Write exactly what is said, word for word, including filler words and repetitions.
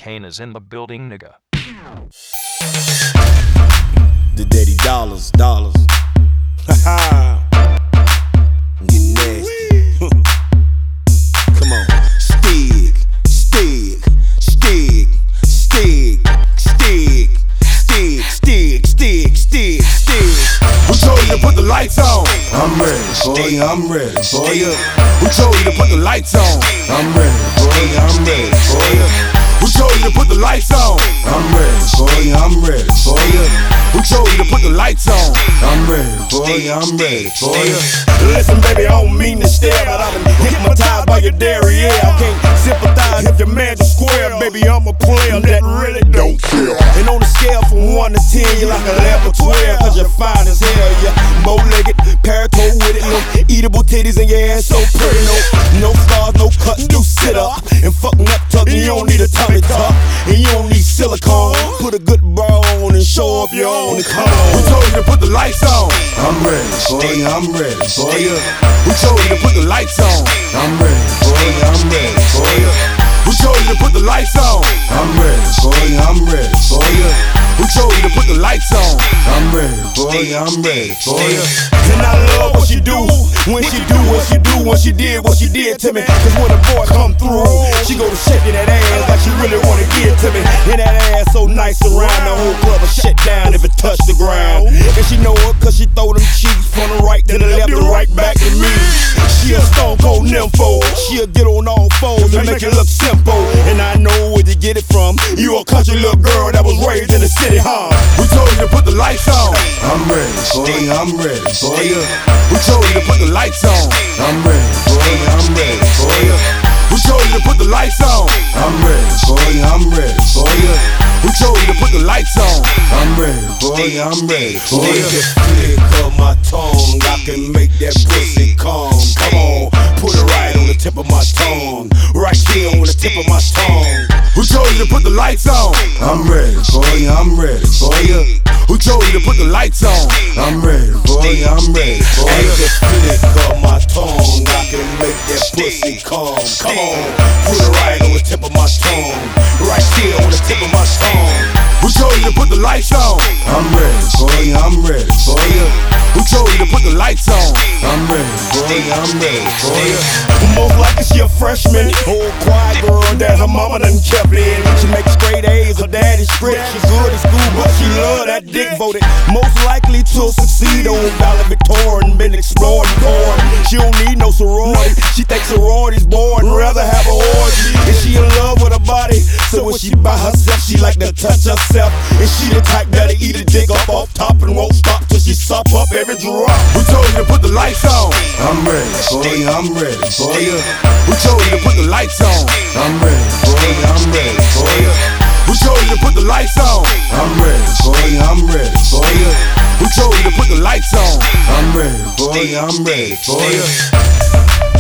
Kane is in the building, nigga. The daddy dollars, dollars. Ha ha. Get nasty. Come on. Stig, stig, stig, stig, stig, stig, stig, stig, stig, stig. Who told you to put the lights on? I'm ready, boy, I'm ready, boy. Who told you to put the lights on? I'm ready, boy, I'm ready, boy. Who told you to put the lights on? I'm ready, boy, I'm ready, boy. Who told you to put the lights on? I'm ready, boy, I'm ready, boy. Listen, baby, I don't mean to stare, but I've been hypnotized by your dairy, yeah. I can't sympathize if your man's a square, baby, I'm a player that really don't care. And on the scale from one to ten, you're like a level twelve, cause you're fine as hell, yeah. Bow-legged, paratoed with it, no eatable titties and your ass so pretty, no, no scars, no cuts, do sit up, and fuck nut tuck, and you don't need a tummy tuck, and you don't need silicone, put a good bra on and show off your own, and come on. Who told you to put the lights on? I'm ready, boy, I'm ready, boy. Who told you to put the lights on? I'm ready, boy, I'm ready, boy. Who told you to put the lights on? I'm ready, boy, I'm ready, boy. Who told you to put the lights on? I'm ready, boy, I'm ready, boy. And I love what she do, when she do what she do, when she did what she did to me. Cause when a boy come through, she go to shaking that ass like she really wanna give to me. And that ass so nice around the whole club will shut down if it touch the ground. And she know it cause she throw them cheeks from the right to the left and right back to me. She a stone cold nympho, she'll get on all fours and make it look simple. And I know where you get it from, you a country little girl that was raised in the city, huh? Who told you to put the lights on? I'm ready, boy, I'm ready, boy. Who told you to put the lights on? I'm ready, boy, I'm ready, boy. Who told you to put the lights on? I'm ready, boy, I'm ready, boy. Who told you to put the lights on? I'm ready, boy, I'm ready, boy. Just flick of my tongue, I can make that pussy calm. Come on, put it right on the tip of my tongue, right here on the tip of my tongue. Who told you to put the lights on? I'm ready, boy, I'm ready, boy. Who told you to put the lights on? I'm ready, boy, I'm ready, boy. Just flick of my tongue, I can make that pussy calm. Come on, put it right on the tip of my tongue, right here on the tip of my tongue. Who told you to put the lights on? I'm ready, boy, I'm ready, boy. Who told you to put the lights on? I'm ready, boy, I'm ready, boy. Most likely she a freshman, old quiet girl that her mama done kept in. She makes straight A's, her daddy's strict. She good at school, but she love that dick voted. Most likely to succeed on valedictorian, been exploring porn. She don't need no sorority, she thinks sorority's boring, rather have a orgy. And she in love with her body, so when she by herself, she like to touch herself. And she the type that'll eat a dick up off top and won't stop till she sup up every drop. Who told you to put the lights on? I'm ready, boy, I'm ready, boy. Who told you to put the lights on? I'm ready, boy, I'm ready, boy. Who told you to put the lights on? I'm ready, boy, I'm ready, boy. Who told you to put the lights on? I'm ready, boy, I'm ready, boy.